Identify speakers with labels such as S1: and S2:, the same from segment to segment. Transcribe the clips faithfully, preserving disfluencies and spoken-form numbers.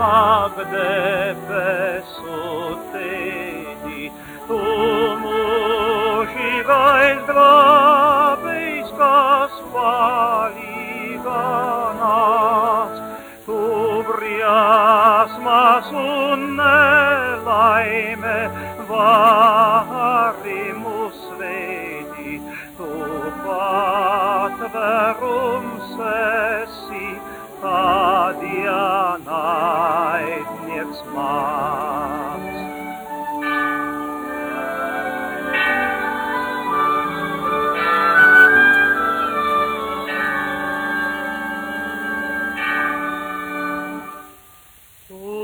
S1: Magde pesutedi, tu mužigais glābējs, kas palīganāts, tu briesmas un nelaime vari mūs veidi, tu patvērums esi, tā dienaidnieks mans. Tu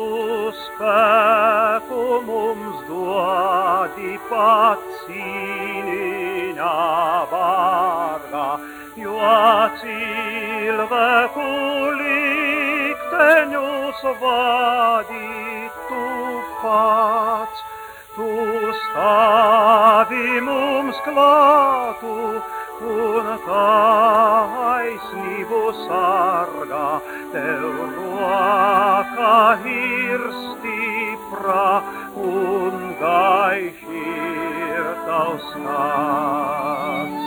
S1: spēku mums dodi pat cīniņa vārdā, jo cilvēku likteņus vadi tu pats. Tu stāvi mums klātu un taisnību sargā, tev roka ir stipra un gaišs ir tavs skats.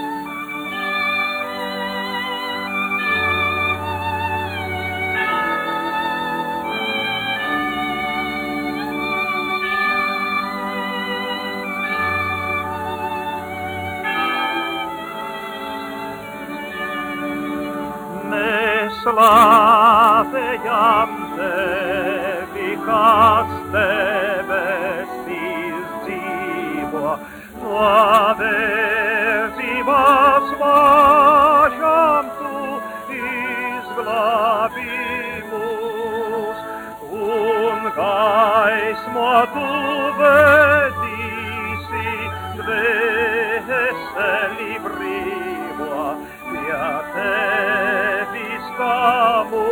S1: Slavējam tevi, kas debesīs dzīvo, no verdzības važām tu izglābi mūs, un gaismo tu vedīsi dvēseli brīvo, pie tevis kā mūs.